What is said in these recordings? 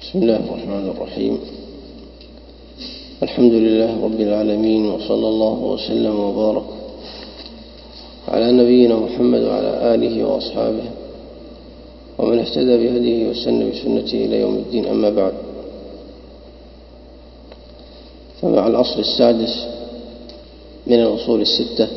بسم الله الرحمن الرحيم. الحمد لله رب العالمين، وصلى الله وسلم وبارك على نبينا محمد وعلى آله وأصحابه ومن اهتدى بهديه واستنى بسنته إلى يوم الدين. أما بعد، فمع الأصل السادس من الأصول الستة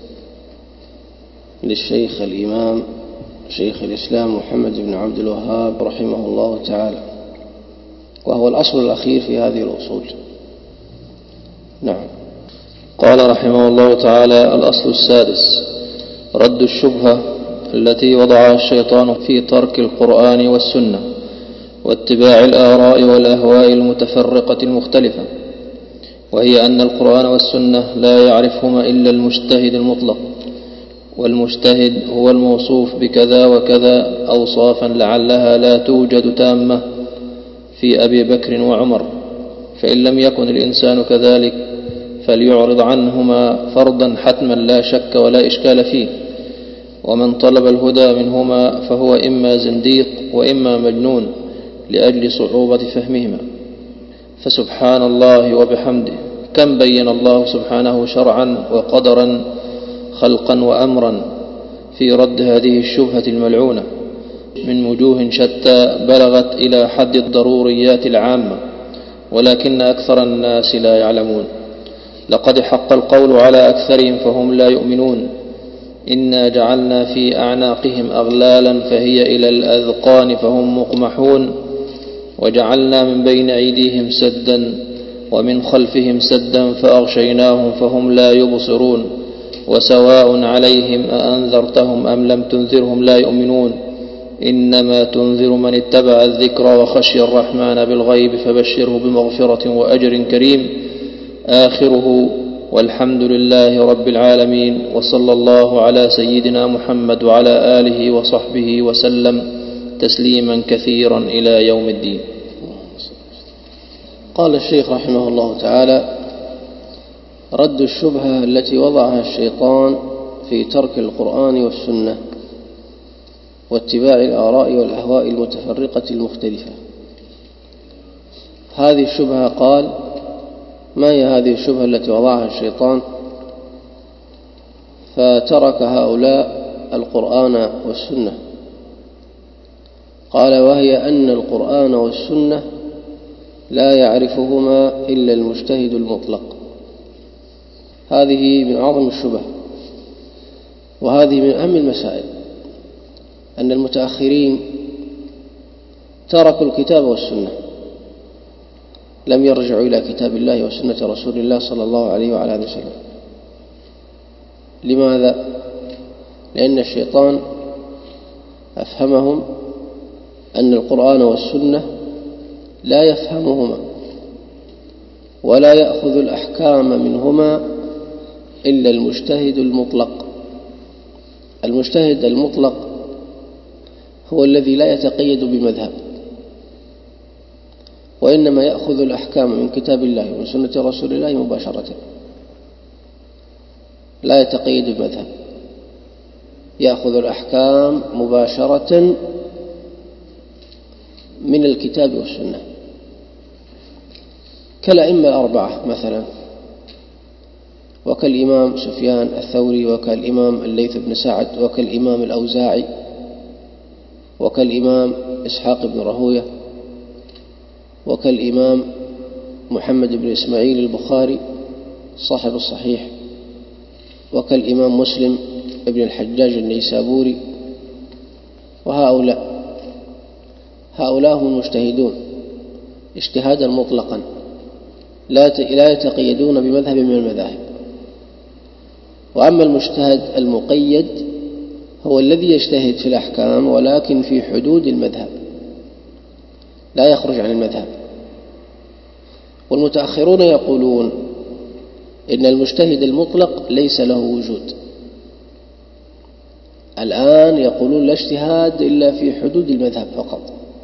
للشيخ الإمام شيخ الإسلام محمد بن عبد الوهاب رحمه الله تعالى، وهو الأصل الأخير في هذه الأصول. نعم. قال رحمه الله تعالى: الأصل السادس: رد الشبهة التي وضعها الشيطان في ترك القرآن والسنة واتباع الآراء والأهواء المتفرقة المختلفة، وهي أن القرآن والسنة لا يعرفهما إلا المجتهد المطلق، والمجتهد هو الموصوف بكذا وكذا أوصافا لعلها لا توجد تامة في أبي بكر وعمر، فإن لم يكن الإنسان كذلك فليعرض عنهما فرضا حتما لا شك ولا إشكال فيه، ومن طلب الهدى منهما فهو إما زنديق وإما مجنون لأجل صعوبة فهمهما. فسبحان الله وبحمده، كم بين الله سبحانه شرعا وقدرا خلقا وأمرا في رد هذه الشبهة الملعونة من وجوه شتى بلغت إلى حد الضروريات العامة، ولكن أكثر الناس لا يعلمون. لقد حق القول على أكثرهم فهم لا يؤمنون. إنا جعلنا في أعناقهم أغلالا فهي إلى الأذقان فهم مقمحون، وجعلنا من بين أيديهم سدا ومن خلفهم سدا فأغشيناهم فهم لا يبصرون، وسواء عليهم أأنذرتهم أم لم تنذرهم لا يؤمنون. إنما تنذر من اتبع الذكر وخشي الرحمن بالغيب فبشره بمغفرة وأجر كريم. آخره: والحمد لله رب العالمين، وصلى الله على سيدنا محمد وعلى آله وصحبه وسلم تسليما كثيرا إلى يوم الدين. قال الشيخ رحمه الله تعالى: رد الشبهة التي وضعها الشيطان في ترك القرآن والسنة واتباع الآراء والأهواء المتفرقة المختلفة. هذه الشبهة، قال: ما هي هذه الشبهة التي وضعها الشيطان فترك هؤلاء القرآن والسنة؟ قال: وهي أن القرآن والسنة لا يعرفهما إلا المجتهد المطلق. هذه من أعظم الشبه، وهذه من أهم المسائل، أن المتأخرين تركوا الكتاب والسنة، لم يرجعوا إلى كتاب الله وسنة رسول الله صلى الله عليه وعلى آله وسلم. لماذا؟ لأن الشيطان أفهمهم أن القرآن والسنة لا يفهمهما ولا يأخذ الأحكام منهما إلا المجتهد المطلق. المجتهد المطلق هو الذي لا يتقيد بمذهب، وإنما يأخذ الأحكام من كتاب الله ومن سنة رسول الله مباشرة، لا يتقيد بمذهب، يأخذ الأحكام مباشرة من الكتاب والسنة، كالأئمة الأربعة مثلا، وكالإمام سفيان الثوري، وكالإمام الليث بن سعد، وكالإمام الأوزاعي، وكالإمام إسحاق بن راهويه، وكالإمام محمد بن إسماعيل البخاري صاحب الصحيح، وكالإمام مسلم ابن الحجاج النيسابوري. وهؤلاء هم المجتهدون اجتهادا مطلقا، لا يتقيدون بمذهب من المذاهب. وأما المجتهد المقيد هو الذي يجتهد في الأحكام ولكن في حدود المذهب، لا يخرج عن المذهب. والمتأخرون يقولون إن المجتهد المطلق ليس له وجود. الآن يقولون لا اجتهاد إلا في حدود المذهب فقط،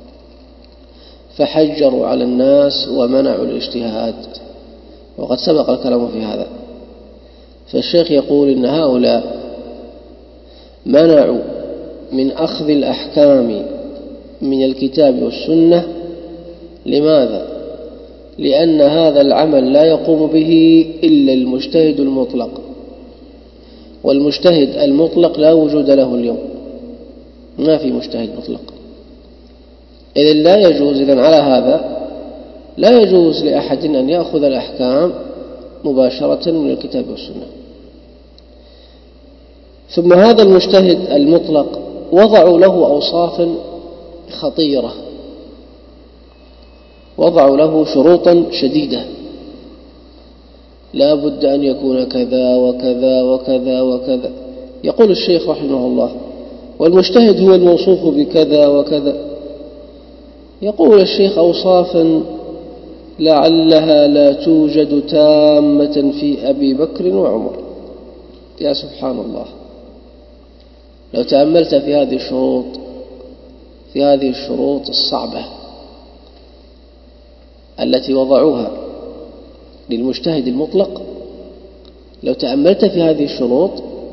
فحجروا على الناس ومنعوا الاجتهاد، وقد سبق الكلام في هذا. فالشيخ يقول إن هؤلاء منعوا من أخذ الأحكام من الكتاب والسنة لماذا؟ لأن هذا العمل لا يقوم به إلا المجتهد المطلق، والمجتهد المطلق لا وجود له اليوم، ما في مجتهد مطلق. إذن لا يجوز، إذن على هذا لا يجوز لأحد أن يأخذ الأحكام مباشرة من الكتاب والسنة. ثم هذا المجتهد المطلق وضعوا له أوصافا خطيرة، وضعوا له شروطا شديدة، لا بد أن يكون كذا وكذا وكذا وكذا. يقول الشيخ رحمه الله: والمجتهد هو الموصوف بكذا وكذا. يقول الشيخ: أوصافا لعلها لا توجد تامة في أبي بكر وعمر. يا سبحان الله، لو تأملت في هذه الشروط الصعبة التي وضعوها للمجتهد المطلق، لو تأملت في هذه الشروط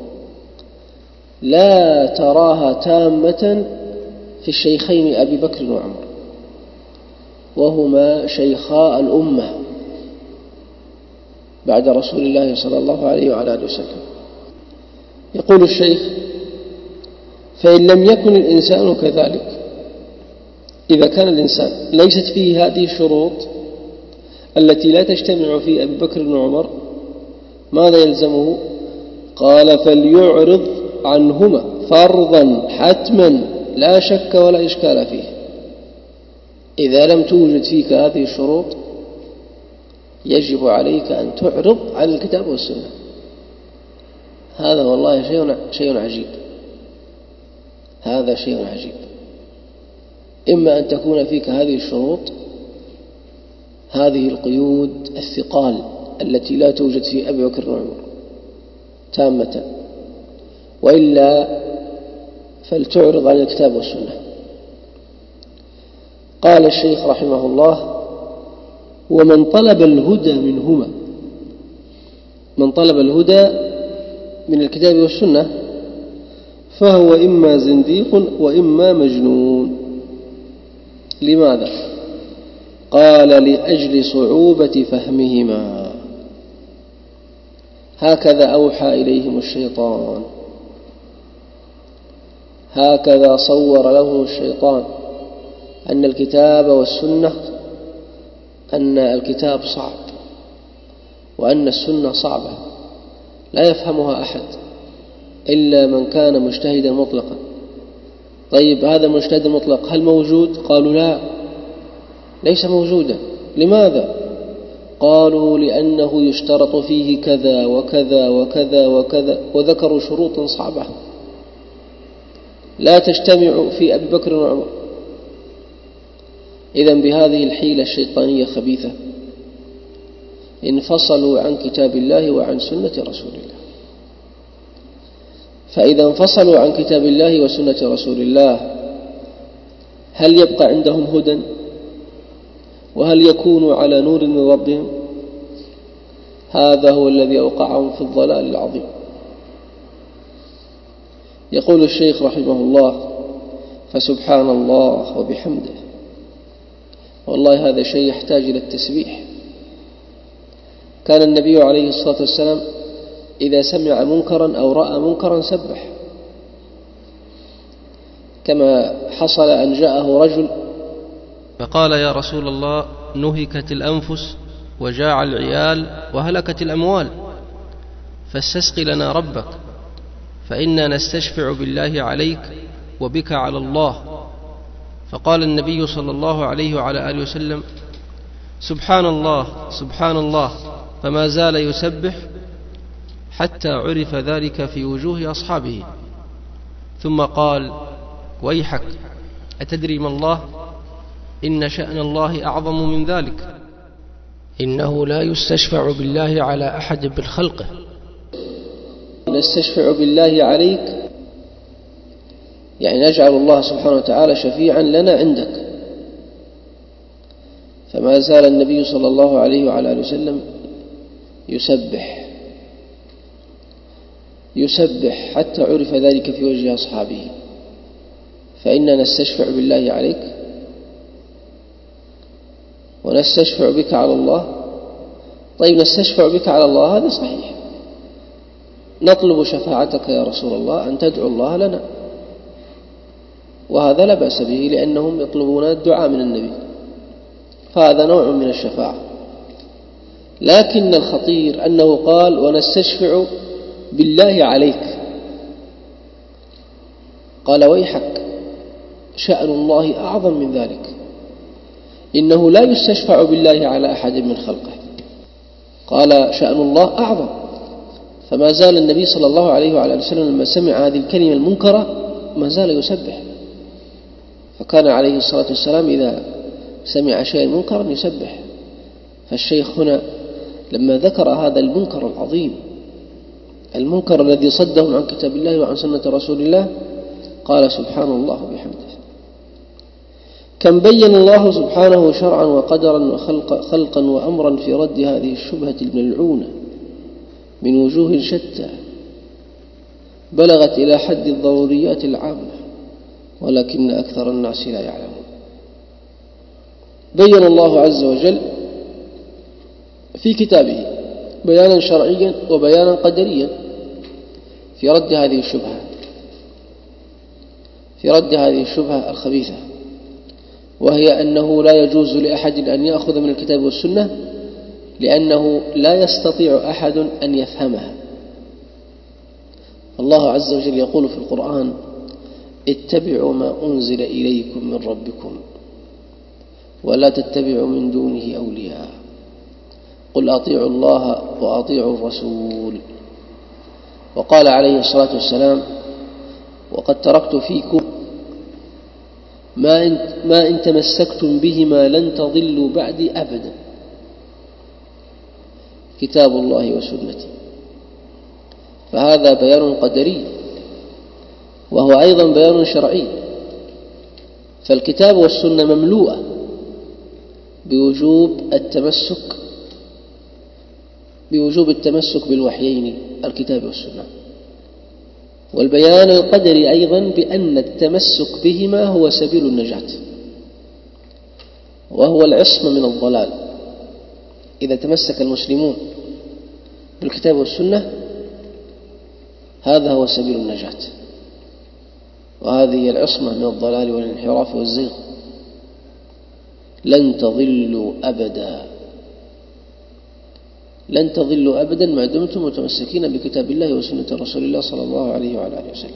لا تراها تامة في الشيخين أبي بكر وعمر، وهما شيخاء الأمة بعد رسول الله صلى الله عليه وعلى آله وسلم. يقول الشيخ: فإن لم يكن الإنسان كذلك، إذا كان الإنسان ليست فيه هذه الشروط التي لا تجتمع في أبي بكر وعمر، ماذا يلزمه؟ قال: فليعرض عنهما فرضا حتما لا شك ولا إشكال فيه. إذا لم توجد فيك هذه الشروط يجب عليك أن تعرض عن الكتاب والسنة. هذا والله شيء عجيب، هذا شيء عجيب. إما أن تكون فيك هذه الشروط، هذه القيود الثقال التي لا توجد في أبي بكر وعمر تامة، وإلا فلتعرض عن الكتاب والسنة. قال الشيخ رحمه الله: ومن طلب الهدى منهما، من طلب الهدى من الكتاب والسنة فهو إما زنديق وإما مجنون. لماذا؟ قال: لأجل صعوبة فهمهما، هكذا أوحى إليهم الشيطان، هكذا صور لهم الشيطان أن الكتاب والسنة، أن الكتاب صعب وأن السنة صعبة لا يفهمها أحد إلا من كان مجتهدا مطلقا. طيب، هذا المجتهد المطلق هل موجود؟ قالوا: لا، ليس موجودا. لماذا؟ قالوا: لأنه يشترط فيه كذا وكذا وكذا وكذا، وذكروا شروط صعبة لا تجتمع في أبي بكر وعمر. إذن بهذه الحيلة الشيطانية خبيثة انفصلوا عن كتاب الله وعن سنة رسول الله. فإذا انفصلوا عن كتاب الله وسنة رسول الله هل يبقى عندهم هدى؟ وهل يكونوا على نور من ربهم؟ هذا هو الذي أوقعهم في الضلال العظيم. يقول الشيخ رحمه الله: فسبحان الله وبحمده. والله هذا شيء يحتاج إلى التسبيح. كان النبي عليه الصلاة والسلام إذا سمع منكرا أو رأى منكرا سبح، كما حصل أن جاءه رجل فقال: يا رسول الله، نهكت الأنفس وجاع العيال وهلكت الأموال، فاستسق لنا ربك، فإنا نستشفع بالله عليك وبك على الله. فقال النبي صلى الله عليه وعلى آله وسلم: سبحان الله سبحان الله، فما زال يسبح حتى عرف ذلك في وجوه أصحابه. ثم قال: ويحك، أتدري ما الله؟ إن شأن الله أعظم من ذلك، إنه لا يستشفع بالله على أحد بالخلقه. نستشفع بالله عليك، يعني نجعل الله سبحانه وتعالى شفيعا لنا عندك. فما زال النبي صلى الله عليه وعلى آله وسلم يسبح حتى عرف ذلك في وجه أصحابه. فإننا نستشفع بالله عليك ونستشفع بك على الله. طيب نستشفع بك على الله هذا صحيح، نطلب شفاعتك يا رسول الله، أن تدعو الله لنا، وهذا لا بأس به لأنهم يطلبون الدعاء من النبي، فهذا نوع من الشفاعة. لكن الخطير أنه قال ونستشفع بالله عليك. قال ويحك، شأن الله أعظم من ذلك، إنه لا يستشفع بالله على أحد من خلقه. قال شأن الله أعظم. فما زال النبي صلى الله عليه وعلى وسلم لما سمع هذه الكلمة المنكرة ما زال يسبح، فكان عليه الصلاة والسلام إذا سمع شيئا منكرا يسبح. فالشيخ هنا لما ذكر هذا المنكر العظيم، المنكر الذي صدهم عن كتاب الله وعن سنة رسول الله، قال سبحان الله بحمده. كم بين الله سبحانه شرعا وقدرا وخلقا وأمرا في رد هذه الشبهة الملعونة من وجوه شتى بلغت إلى حد الضروريات العامة، ولكن أكثر الناس لا يعلمون. بين الله عز وجل في كتابه بيانا شرعيا وبيانا قدريا في رد هذه الشبهة الخبيثة، وهي أنه لا يجوز لأحد أن يأخذ من الكتاب والسنة لأنه لا يستطيع أحد أن يفهمها. الله عز وجل يقول في القرآن اتبعوا ما أنزل إليكم من ربكم ولا تتبعوا من دونه أولياء قل أطيعوا الله وأطيعوا الرسول. وقال عليه الصلاة والسلام وقد تركت فيكم ما إن تمسكتم بهما لن تضلوا بعدي أبدا، كتاب الله وسنتي. فهذا بيان قدري وهو أيضا بيان شرعي. فالكتاب والسنة مملوءة بوجوب التمسك بالوحيين الكتاب والسنة، والبيان القدري أيضا بأن التمسك بهما هو سبيل النجاة وهو العصمة من الضلال. إذا تمسك المسلمون بالكتاب والسنة هذا هو سبيل النجاة، وهذه هي العصمة من الضلال والانحراف والزيغ. لن تضلوا أبدا ما دمتم متمسكين بكتاب الله وسنة رسول الله صلى الله عليه وعلى آله وسلم.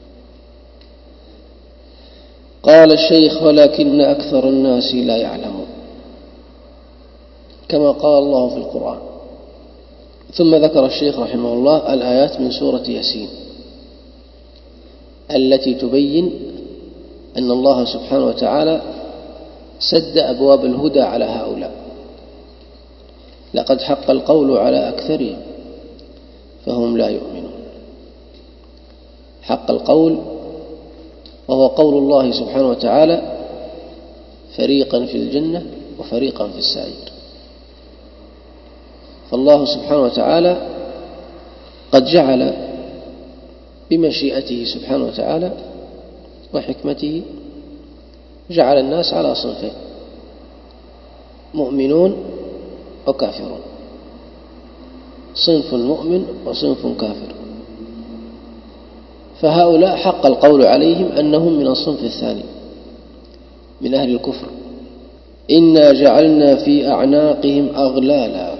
قال الشيخ ولكن أكثر الناس لا يعلمون، كما قال الله في القرآن. ثم ذكر الشيخ رحمه الله الآيات من سورة ياسين التي تبين أن الله سبحانه وتعالى سد أبواب الهدى على هؤلاء. لقد حق القول على أكثرهم فهم لا يؤمنون. حق القول وهو قول الله سبحانه وتعالى فريقا في الجنة وفريقا في السعير. فالله سبحانه وتعالى قد جعل بمشيئته سبحانه وتعالى وحكمته جعل الناس على صنفين، مؤمنون وكافرون، صنف مؤمن وصنف كافر. فهؤلاء حق القول عليهم أنهم من الصنف الثاني من أهل الكفر. إنا جعلنا في أعناقهم أغلالا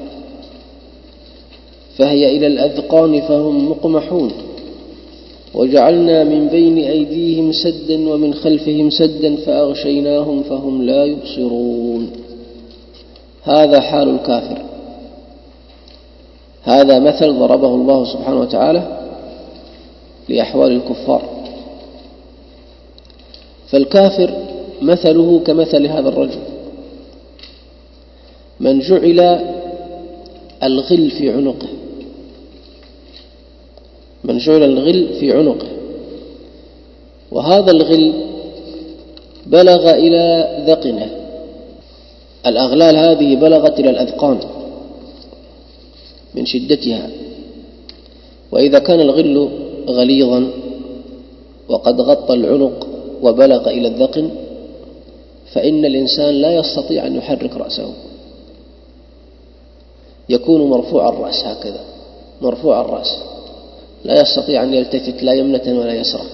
فهي إلى الأذقان فهم مقمحون وجعلنا من بين أيديهم سدا ومن خلفهم سدا فأغشيناهم فهم لا يبصرون. هذا حال الكافر. هذا مثل ضربه الله سبحانه وتعالى لأحوال الكفار. فالكافر مثله كمثل هذا الرجل من جعل الغل في عنقه، من جعل الغل في عنقه، وهذا الغل بلغ إلى ذقنه. الأغلال هذه بلغت إلى الأذقان من شدتها، وإذا كان الغل غليظا وقد غطى العنق وبلغ إلى الذقن فإن الإنسان لا يستطيع أن يحرك رأسه، يكون مرفوع الرأس هكذا، مرفوع الرأس، لا يستطيع أن يلتفت لا يمنة ولا يسرى.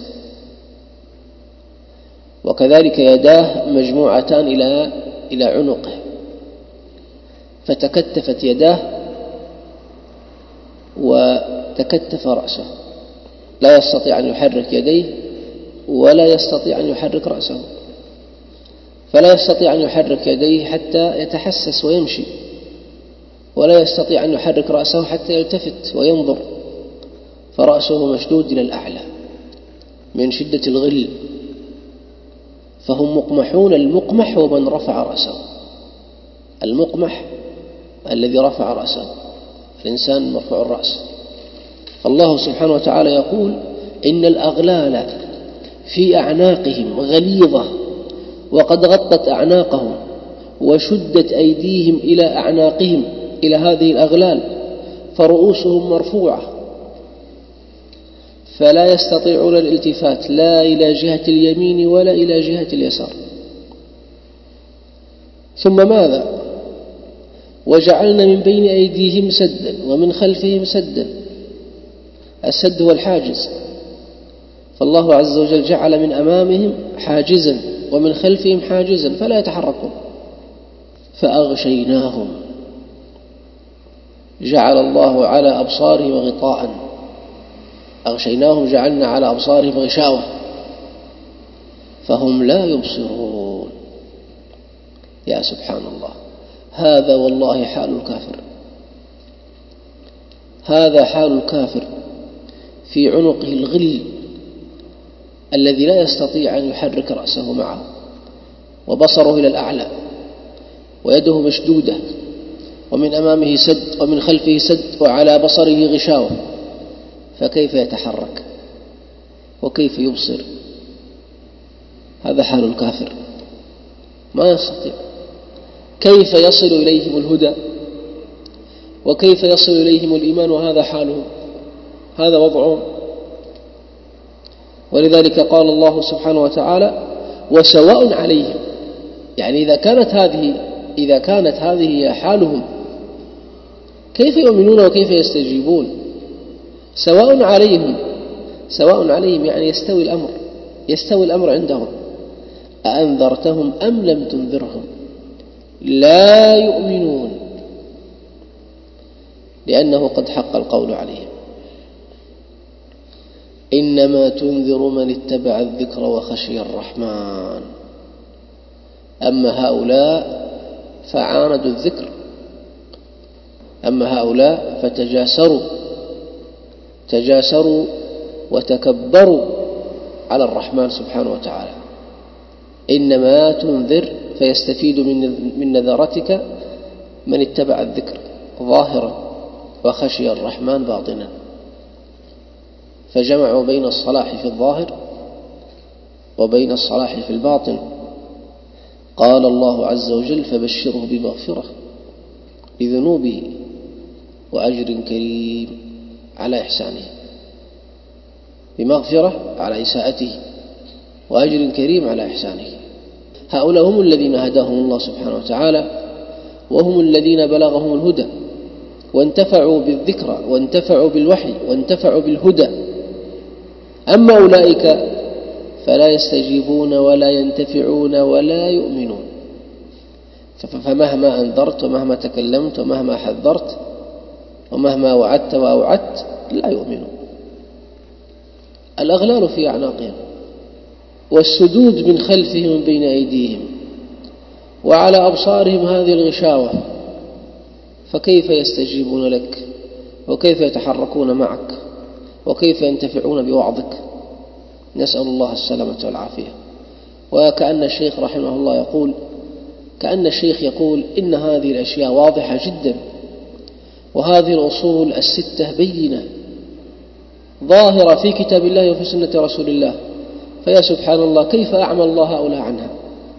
وكذلك يداه مجموعتان إلى عنقه، فتكتفت يداه وتكتف رأسه، لا يستطيع أن يحرك يديه ولا يستطيع أن يحرك رأسه، فلا يستطيع أن يحرك يديه حتى يتحسس ويمشي، ولا يستطيع أن يحرك رأسه حتى يلتفت وينظر، فرأسه مشدود إلى الأعلى من شدة الغل، فهم مقمحون. المقمح هو من رفع رأسه، المقمح الذي رفع رأسه، الإنسان مرفوع الرأس. فالله سبحانه وتعالى يقول إن الأغلال في أعناقهم غليظة وقد غطت أعناقهم وشدت أيديهم إلى أعناقهم، إلى هذه الأغلال، فرؤوسهم مرفوعة فلا يستطيعون الالتفات لا إلى جهة اليمين ولا إلى جهة اليسار. ثم ماذا؟ وجعلنا من بين أيديهم سدا ومن خلفهم سدا. السد هو الحاجز، فالله عز وجل جعل من أمامهم حاجزا ومن خلفهم حاجزا فلا يتحركون. فأغشيناهم، جعل الله على أبصارهم غطاء، أغشيناهم جعلنا على أبصارهم غشاوة فهم لا يبصرون. يا سبحان الله، هذا والله حال الكافر، هذا حال الكافر في عنقه الغل الذي لا يستطيع أن يحرك رأسه معه، وبصره إلى الأعلى، ويده مشدودة، ومن أمامه سد ومن خلفه سد، وعلى بصره غشاوة، فكيف يتحرك وكيف يبصر؟ هذا حال الكافر، ما يستطيع. كيف يصل إليهم الهدى وكيف يصل إليهم الإيمان وهذا حالهم، هذا وضعهم. ولذلك قال الله سبحانه وتعالى وسواء عليهم، يعني إذا كانت هذه حالهم كيف يؤمنون وكيف يستجيبون؟ سواء عليهم يعني يستوي الأمر عندهم. أأنذرتهم أم لم تنذرهم لا يؤمنون، لأنه قد حق القول عليهم. إنما تنذر من اتبع الذكر وخشي الرحمن. أما هؤلاء فعاندوا الذكر، أما هؤلاء فتجاسروا وتكبروا على الرحمن سبحانه وتعالى. إنما تنذر فيستفيد من نذرتك من اتبع الذكر ظاهرا وخشي الرحمن باطنا، فجمعوا بين الصلاح في الظاهر وبين الصلاح في الباطن. قال الله عز وجل فبشره بمغفرة لذنوبه وأجر كريم على إحسانه، بمغفرة على إساءته وأجر كريم على إحسانه. هؤلاء هم الذين هداهم الله سبحانه وتعالى، وهم الذين بلغهم الهدى وانتفعوا بالذكرى وانتفعوا بالوحي وانتفعوا بالهدى. أما أولئك فلا يستجيبون ولا ينتفعون ولا يؤمنون. فمهما أنذرت ومهما تكلمت ومهما حذرت ومهما وعدت وأوعدت لا يؤمنون. الأغلال في أعناقهم والسدود من خلفهم من بين أيديهم وعلى أبصارهم هذه الغشاوة، فكيف يستجيبون لك وكيف يتحركون معك وكيف ينتفعون بوعظك؟ نسأل الله السلامة والعافية. وكأن الشيخ رحمه الله يقول إن هذه الأشياء واضحة جدا، وهذه الأصول الستة بينة ظاهرة في كتاب الله وفي سنة رسول الله، فيا سبحان الله كيف أعمى الله هؤلاء عنها،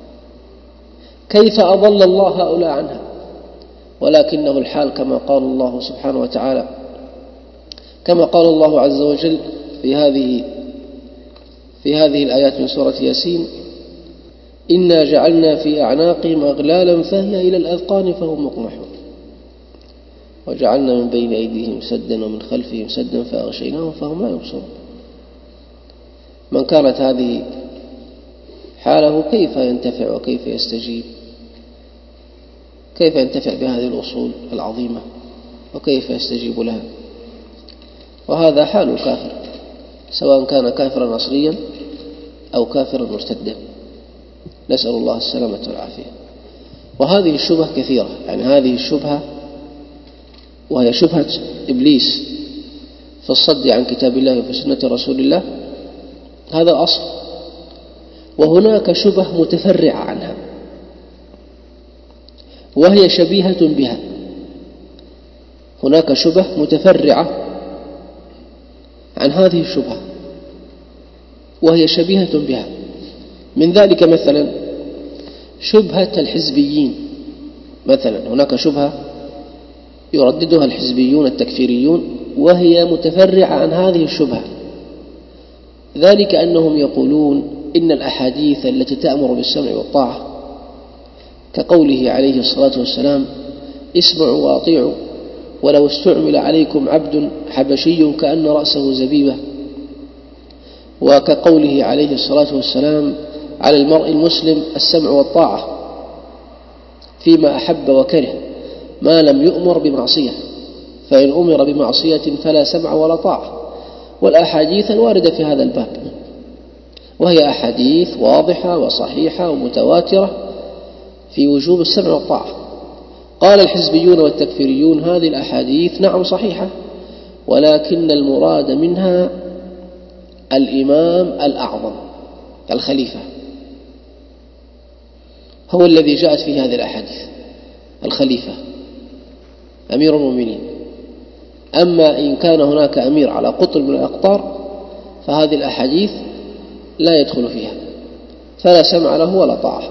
كيف أضل الله هؤلاء عنها. ولكنه الحال كما قال الله سبحانه وتعالى، كما قال الله عز وجل في هذه الآيات من سورة ياسين: إنا جعلنا في أعناقهم أغلالا فهي إلى الأذقان فهم مقمحون وجعلنا من بين أيديهم سدا ومن خلفهم سدا فأغشيناهم فهم لا يبصرون. من كانت هذه حاله كيف ينتفع وكيف يستجيب؟ كيف ينتفع بهذه الأصول العظيمة وكيف يستجيب لها؟ وهذا حال الكافر سواء كان كافرا أصليا أو كافرا مرتدا، نسأل الله السلامة والعافية. وهذه الشبهة كثيرة، يعني هذه الشبهة وهي شبهة إبليس في الصد عن كتاب الله وفي سنة رسول الله، هذا أصل. وهناك شبهة متفرعة عنها وهي شبيهة بها. هناك شبهة متفرعة عن هذه الشبهة وهي شبيهة بها. من ذلك مثلا شبهة الحزبيين. مثلا هناك شبهة يرددها الحزبيون التكفيريون وهي متفرعة عن هذه الشبهة، ذلك أنهم يقولون إن الأحاديث التي تأمر بالسمع والطاعة كقوله عليه الصلاة والسلام اسمعوا وأطيعوا ولو استعمل عليكم عبد حبشي كأن رأسه زبيبة، وكقوله عليه الصلاة والسلام على المرء المسلم السمع والطاعة فيما أحب وكره ما لم يؤمر بمعصية، فإن أمر بمعصية فلا سمع ولا طاعة. والأحاديث الواردة في هذا الباب وهي أحاديث واضحة وصحيحة ومتواترة في وجوب السمع والطاعة. قال الحزبيون والتكفيريون هذه الأحاديث نعم صحيحة، ولكن المراد منها الإمام الأعظم الخليفة هو الذي جاءت فيه هذه الأحاديث، الخليفة أمير المؤمنين. أما إن كان هناك أمير على قطر من الأقطار فهذه الأحاديث لا يدخل فيها، فلا سمع له ولا طاعة.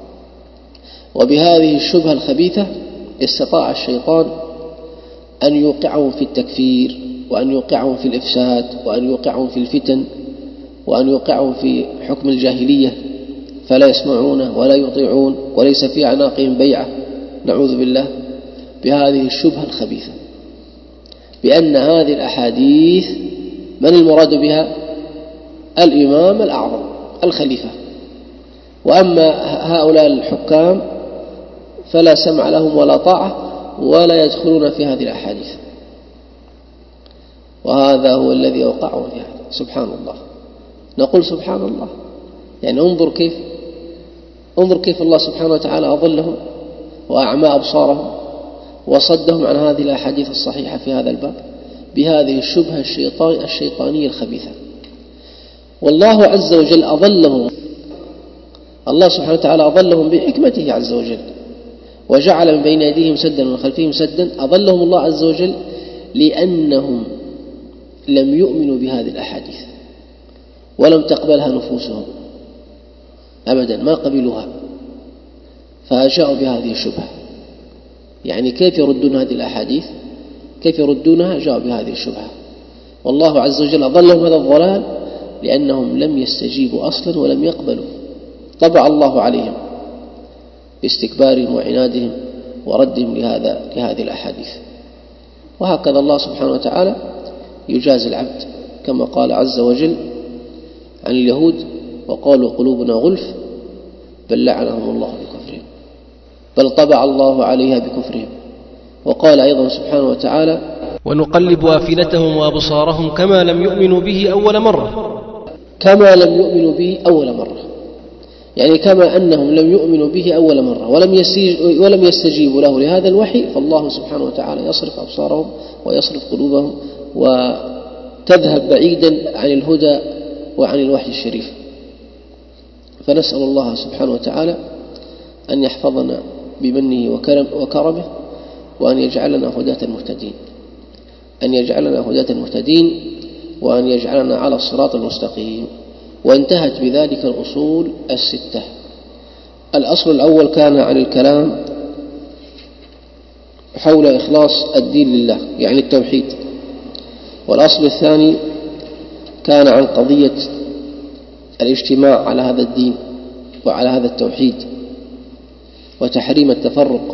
وبهذه الشبهة الخبيثة استطاع الشيطان أن يوقعهم في التكفير وأن يوقعهم في الإفساد وأن يوقعهم في الفتن وأن يوقعهم في حكم الجاهلية، فلا يسمعون ولا يطيعون وليس في أعناقهم بيعة، نعوذ بالله، بهذه الشبهة الخبيثة بأن هذه الأحاديث من المراد بها؟ الإمام الأعظم الخليفة، وأما هؤلاء الحكام فلا سمع لهم ولا طاعة ولا يدخلون في هذه الأحاديث. وهذا هو الذي أوقعهم في هذا. سبحان الله، نقول سبحان الله، يعني انظر كيف الله سبحانه وتعالى أضلهم وأعمى أبصارهم وصدهم عن هذه الأحاديث الصحيحة في هذا الباب بهذه الشبهة الشيطانية الخبيثة. والله عز وجل أضلهم، الله سبحانه وتعالى أضلهم بحكمته عز وجل، وجعل من بين أيديهم سدا ومن خلفهم سدا. أضلهم الله عز وجل لأنهم لم يؤمنوا بهذه الأحاديث ولم تقبلها نفوسهم أبدا، ما قبلوها، فجاءوا بهذه الشبهة. يعني كيف يردون هذه الأحاديث؟ كيف يردونها؟ جاءوا بهذه الشبهة. والله عز وجل أضلهم هذا الضلال لأنهم لم يستجيبوا أصلا ولم يقبلوا، طبع الله عليهم باستكبارهم وعنادهم وردهم لهذه الأحاديث. وهكذا الله سبحانه وتعالى يجازي العبد، كما قال عز وجل عن اليهود وقالوا قلوبنا غلف بل لعنهم الله بكفرهم بل طبع الله عليها بكفرهم. وقال أيضا سبحانه وتعالى ونقلب أفئدتهم وأبصارهم كما لم يؤمنوا به أول مرة. كما لم يؤمنوا به أول مرة، يعني كما أنهم لم يؤمنوا به أول مرة ولم يستجيبوا له لهذا الوحي، فالله سبحانه وتعالى يصرف أبصارهم ويصرف قلوبهم وتذهب بعيدا عن الهدى وعن الوحي الشريف. فنسأل الله سبحانه وتعالى أن يحفظنا بمنه وكرمه وأن يجعلنا هداة المهتدين، أن يجعلنا هداة المهتدين وأن يجعلنا على الصراط المستقيم. وانتهت بذلك الأصول الستة. الأصل الأول كان عن الكلام حول إخلاص الدين لله، يعني التوحيد. والأصل الثاني كان عن قضية الاجتماع على هذا الدين وعلى هذا التوحيد وتحريم التفرق.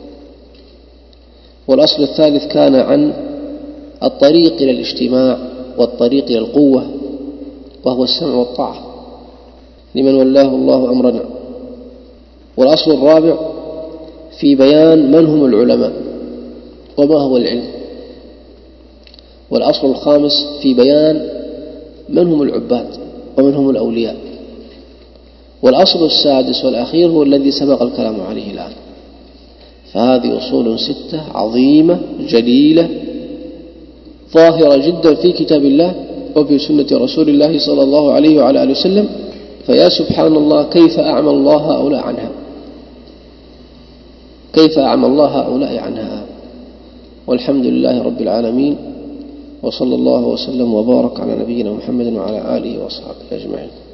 والأصل الثالث كان عن الطريق إلى الاجتماع والطريق إلى القوة، وهو السمع والطاعة لمن ولاه الله أمرنا. والأصل الرابع في بيان من هم العلماء وما هو العلم. والأصل الخامس في بيان من هم العباد ومن هم الأولياء. والأصل السادس والأخير هو الذي سبق الكلام عليه الآن. فهذه أصول 6 عظيمة جليلة ظاهرة جدا في كتاب الله وفي سنة رسول الله صلى الله عليه وعلى آله وسلم. فيا سبحان الله كيف أعمى الله هؤلاء عنها، كيف أعمى الله هؤلاء عنها. والحمد لله رب العالمين، وصلى الله وسلم وبارك على نبينا محمد وعلى آله وأصحابه أجمعين.